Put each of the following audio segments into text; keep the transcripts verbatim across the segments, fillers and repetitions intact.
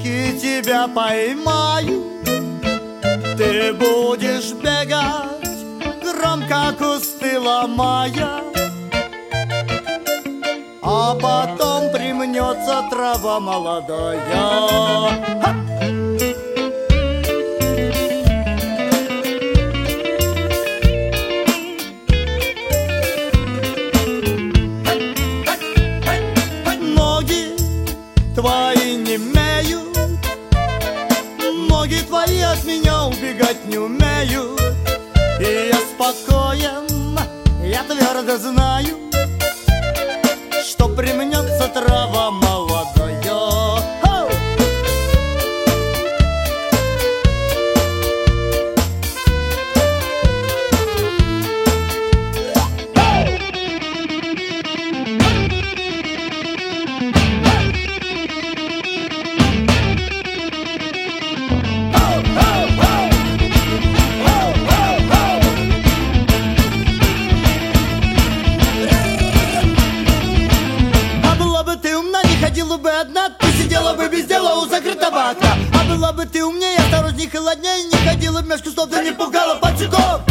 и тебя поймаю, ты будешь бегать, громко кусты ломая, а потом примнется трава молодая. Ха! Ноги твои не имеют, ноги твои от меня убегать не умеют. И я спокоен, я твердо знаю, что примнется трава молодая. Хоу! Ходила бы одна, ты сидела бы без дела у закрытого окна. А была бы ты умнее, осторожней, холодней, не ходила в меж кустов, да не пугала пацюков.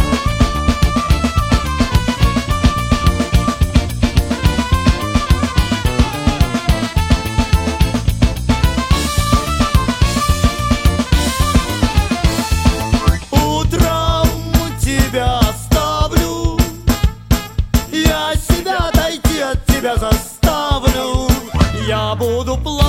Утром тебя оставлю, я себя отойти от тебя заставлю. Я буду плакать.